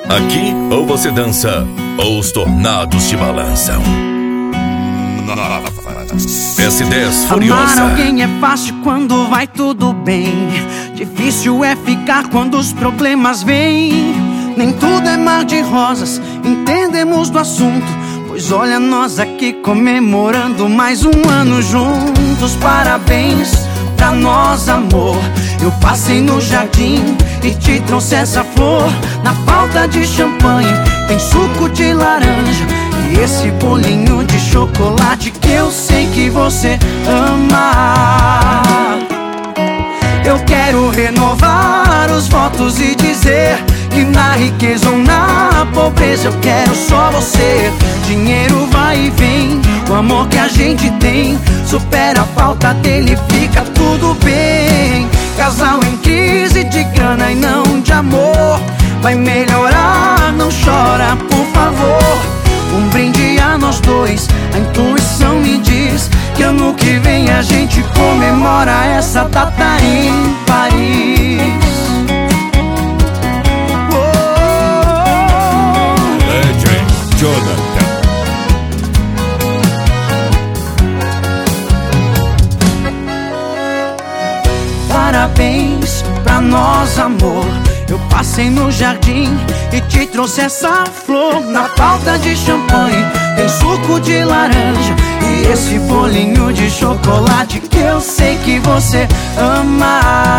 Aqui ou você dança ou os tornados te balançam. S10 Furiosa. Amar alguém é fácil quando vai tudo bem. Difícil é ficar quando os problemas vêm. Nem tudo é mar de rosas, entendemos do assunto. Pois olha nós aqui comemorando mais um ano juntos. Parabéns pra nós, amor. Eu passei no jardim e te trouxe essa flor. Na falta de champanhe tem suco de laranja e esse bolinho de chocolate que eu sei que você ama. Eu quero renovar os votos e dizer que na riqueza ou na pobreza eu quero só você. Dinheiro vai e vem, o amor que a gente tem supera a falta dele, fica tudo bem. Casal em crise de grana e não de amor, vai melhorar, não chora, por favor. Um brinde a nós dois, a intuição me diz que ano que vem a gente comemora essa data em Paris. Jonathan. Parabéns pra nós, amor. Eu passei no jardim e te trouxe essa flor. Na falta de champanhe tem suco de laranja e esse bolinho de chocolate que eu sei que você ama.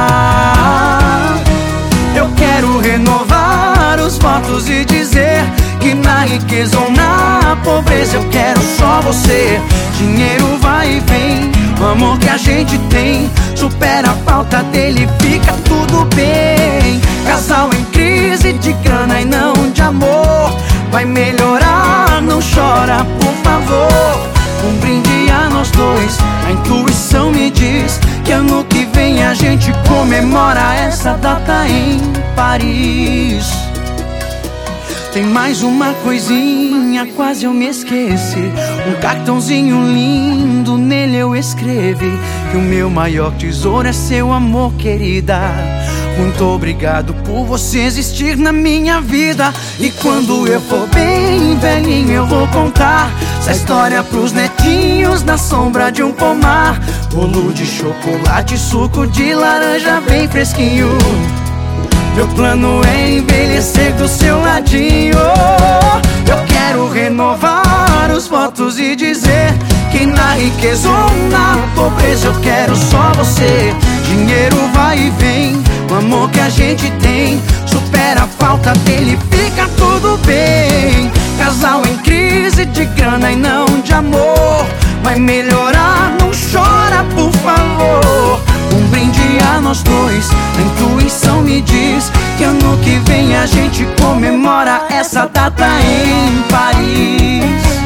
Eu quero renovar os votos e dizer que na riqueza ou na pobreza eu quero só você. Dinheiro vai e vem, o amor que a gente tem supera a falta dele, fica tudo bem. Casal em crise de grana e não de amor, vai melhorar, não chora, por favor. Um brinde a nós dois, a intuição me diz que ano que vem a gente comemora essa data em Paris. Tem mais uma coisinha, quase eu me esqueci. Um cartãozinho lindo, nele eu escrevi que o meu maior tesouro é seu amor, querida. Muito obrigado por você existir na minha vida. E quando eu for bem velhinho eu vou contar essa história pros netinhos na sombra de um pomar. Bolo de chocolate, suco de laranja bem fresquinho. Meu plano é envelhecer do seu ladinho. Eu quero renovar os votos e dizer que na riqueza ou na pobreza eu quero só você. Dinheiro vai e vem, o amor que a gente tem supera a falta dele, fica tudo bem. Casal em crise de grana e não de amor, vai melhorar, não chora, por favor. Um brinde a nós dois, a intuição me diz que ano que vem a gente comemora essa data em Paris.